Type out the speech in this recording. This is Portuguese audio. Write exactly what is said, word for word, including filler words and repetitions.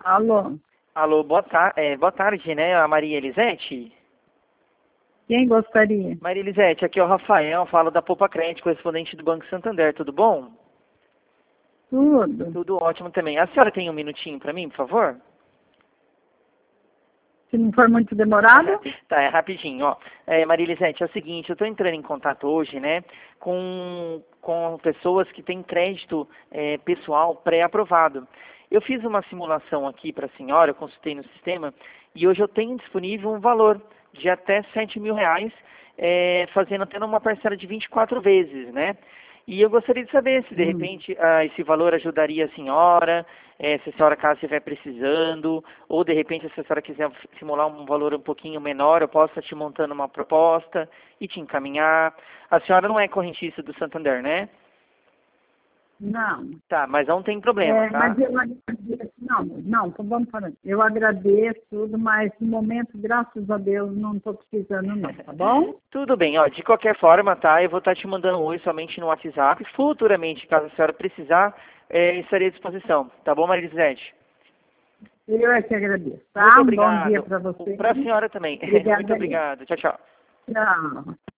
Alô? Alô, boa, tar é, boa tarde, né? A Maria Elisete? Quem gostaria? Maria Elisete, aqui é o Rafael, falo da Poupa Crédito, correspondente do Banco Santander, tudo bom? Tudo. Tudo ótimo também. A senhora tem um minutinho para mim, por favor? Se não for muito demorado? Tá, é rapidinho, ó. É, Maria Elisete, é o seguinte, eu estou entrando em contato hoje, né, com, com pessoas que têm crédito é, pessoal pré-aprovado. Eu fiz uma simulação aqui para a senhora, eu consultei no sistema, e hoje eu tenho disponível um valor de até sete mil reais, é, fazendo até uma parcela de vinte e quatro vezes, né? E eu gostaria de saber se de Hum. repente ah, esse valor ajudaria a senhora, eh, se a senhora caso estiver precisando, ou de repente se a senhora quiser simular um valor um pouquinho menor, eu posso estar te montando uma proposta e te encaminhar. A senhora não é correntista do Santander, né? Não. Tá, mas não tem problema, É, tá? mas eu agradeço. Não, não, então vamos falar. Eu agradeço tudo, mas no momento, graças a Deus, não estou precisando não, tá bom? Tudo bem, ó, de qualquer forma, tá? Eu vou estar te mandando um oi somente no WhatsApp. Futuramente, caso a senhora precisar, eh, estarei à disposição. Tá bom, Maria Elisete? Eu é que agradeço, tá? Muito Um bom dia obrigado. para você. Para a senhora também. Obrigada Muito aí. obrigado. Tchau, tchau. Tchau.